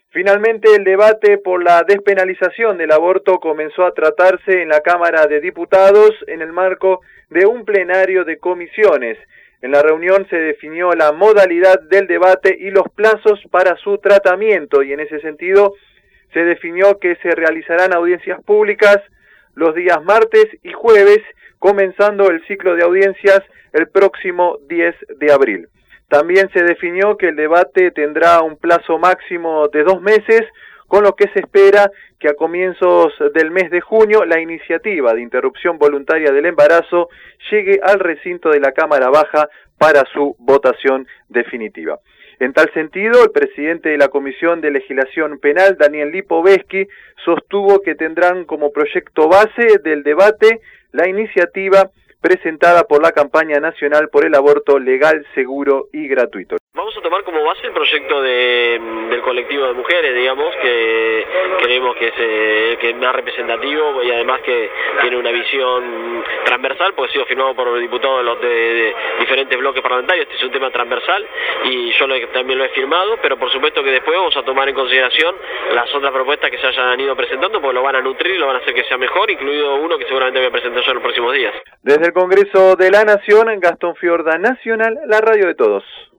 Finalmente, el debate por la despenalización del aborto comenzó a tratarse en la Cámara de Diputados en el marco de un plenario de comisiones. En la reunión se definió la modalidad del debate y los plazos para su tratamiento, y en ese sentido se definió que se realizarán audiencias públicas los días martes y jueves, comenzando el ciclo de audiencias el próximo 10 de abril. También se definió que el debate tendrá un plazo máximo de 2 meses, con lo que se espera que a comienzos del mes de junio la iniciativa de interrupción voluntaria del embarazo llegue al recinto de la Cámara Baja para su votación definitiva. En tal sentido, el presidente de la Comisión de Legislación Penal, Daniel Lipovetsky, sostuvo que tendrán como proyecto base del debate la iniciativa presentada por la Campaña Nacional por el Aborto Legal, Seguro y Gratuito. Vamos a tomar como base el proyecto del colectivo de mujeres, digamos, que creemos que es más representativo y además que tiene una visión transversal, porque ha sido firmado por diputados de diferentes bloques parlamentarios. Este es un tema transversal y yo también lo he firmado, pero por supuesto que después vamos a tomar en consideración las otras propuestas que se hayan ido presentando, porque lo van a nutrir y lo van a hacer que sea mejor, incluido uno que seguramente voy a presentar yo en los próximos días. Desde el Congreso de la Nación, Gastón Fiorda, Nacional, la radio de todos.